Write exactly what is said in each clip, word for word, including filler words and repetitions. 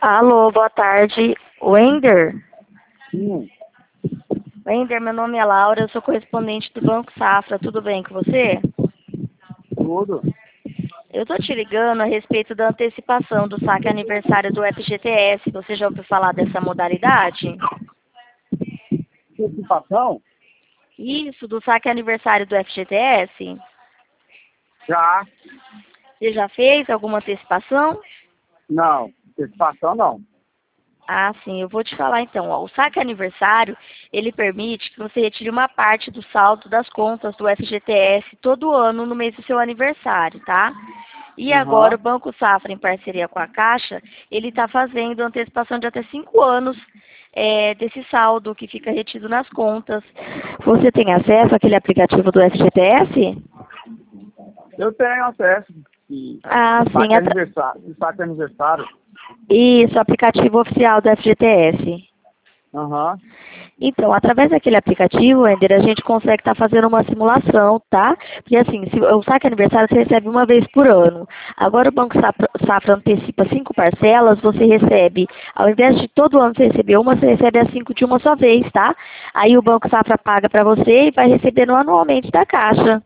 Alô, boa tarde. Wender? Sim, Wender, meu nome é Laura, eu sou correspondente do Banco Safra. Tudo bem com você? tudo. Eu tô te ligando a respeito da antecipação do saque aniversário do F G T S. Você já ouviu falar dessa modalidade? Antecipação? Isso, do saque aniversário do F G T S? Já. Você já fez alguma antecipação? Não, antecipação não. Ah, sim, eu vou te falar então. Ó, o saque aniversário, ele permite que você retire uma parte do saldo das contas do F G T S todo ano no mês do seu aniversário, tá? E agora Aham. o Banco Safra, em parceria com a Caixa, ele está fazendo antecipação de até cinco anos é, desse saldo que fica retido nas contas. Você tem acesso àquele aplicativo do F G T S? Eu tenho acesso. E Ah, sim. saque atra- aniversário. Saque aniversário. Isso, aplicativo oficial do F G T S. Aham. Então, através daquele aplicativo, Ender, a gente consegue estar fazendo uma simulação, tá? Porque assim, se o saque aniversário você recebe uma vez por ano. Agora o Banco Safra, Safra antecipa cinco parcelas, você recebe, ao invés de todo ano você receber uma, você recebe as cinco de uma só vez, tá? Aí o Banco Safra paga para você e vai recebendo anualmente da Caixa.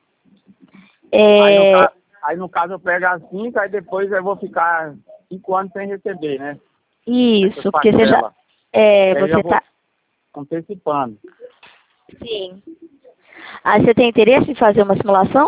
Aí no, É, caso, aí no caso eu pego as cinco, aí depois eu vou ficar cinco anos sem receber, né? Essas isso, porque você já, parcelas. é, Aí eu já você vou tá, antecipando. sim. Aí você tem interesse em fazer uma simulação?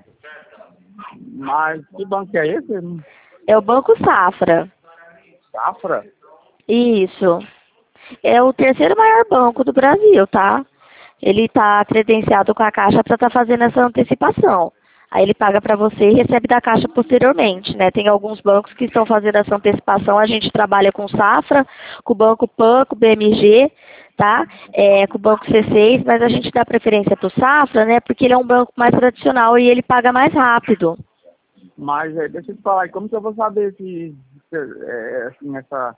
Mas que banco é esse? É o Banco Safra. Safra? Isso. É o terceiro maior banco do Brasil, tá? Ele está credenciado com a Caixa para estar fazendo essa antecipação. Aí ele paga para você e recebe da Caixa posteriormente, né? Tem alguns bancos que estão fazendo essa antecipação. A gente trabalha com Safra, com o Banco Pan, com o B M G, tá? É, com o Banco C seis, mas a gente dá preferência para o Safra, né? Porque ele é um banco mais tradicional e ele paga mais rápido. Mas é, deixa eu te falar, como que eu vou saber se, se é, assim, essa...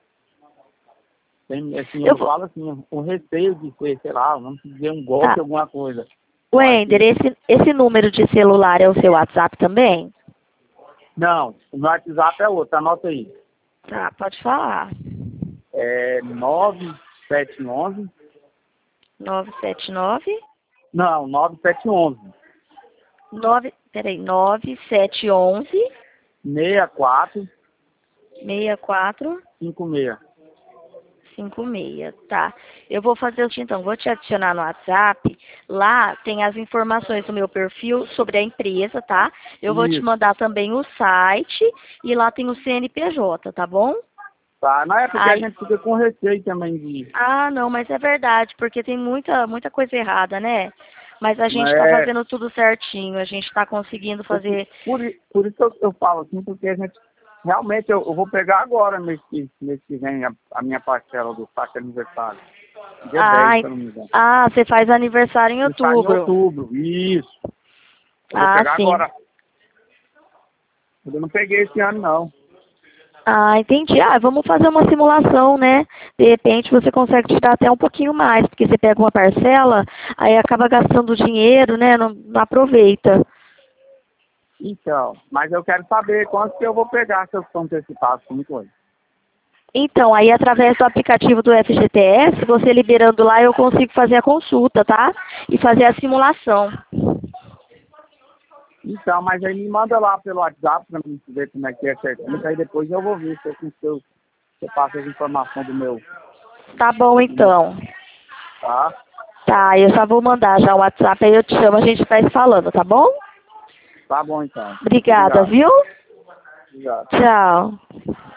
Tem, assim, Eu eu vou... falo assim, o receio de ser, sei lá, vamos dizer, um golpe, Tá. alguma coisa. Mas, Wender, esse, esse número de celular é o seu WhatsApp também? não, o meu WhatsApp é outro, anota aí. Tá, pode falar. É nove sete um um, nove sete nove não, nove sete um um, nove, peraí, nove sete um um seis quatro seis quatro cinco seis. cinco seis, tá? Eu vou fazer o seguinte, então, vou te adicionar no WhatsApp. Lá tem as informações do meu perfil sobre a empresa, tá? Eu vou te Isso, mandar também o site e lá tem o C N P J, tá bom? tá? Não é porque a Aí, gente fica com receio também de... ah, não, mas é verdade, porque tem muita, muita coisa errada, né? Mas a gente está É, fazendo tudo certinho, a gente está conseguindo por, fazer. por, i- por isso eu, eu falo assim, porque a gente... Realmente, eu, eu vou pegar agora, mês que, mês que vem, a, a minha parcela do saque aniversário. Dia dez, Ah, se en- eu não me engano. ah, você faz aniversário em Ele sai em outubro. outubro, isso. Eu vou Ah, pegar sim. agora. Eu não peguei esse ano, não. Ah, entendi. Ah, vamos fazer uma simulação, né? De repente você consegue tirar até um pouquinho mais, porque você pega uma parcela, aí acaba gastando dinheiro, né? Não, não aproveita. Então, mas eu quero saber quanto que eu vou pegar se eu for antecipar assim, coisa. Então, aí através do aplicativo do F G T S, você liberando lá, eu consigo fazer a consulta, tá? E fazer a simulação. Então, mas aí me manda lá pelo WhatsApp pra mim ver como é que é certinho, aí depois eu vou ver se eu, se eu, se eu passo as informações do meu, Tá bom, do meu, então. tá? Tá, eu já vou mandar já o WhatsApp, aí eu te chamo, a gente vai se falando, tá bom? Tá bom então. Obrigada, Obrigado. viu? Obrigado. Tchau.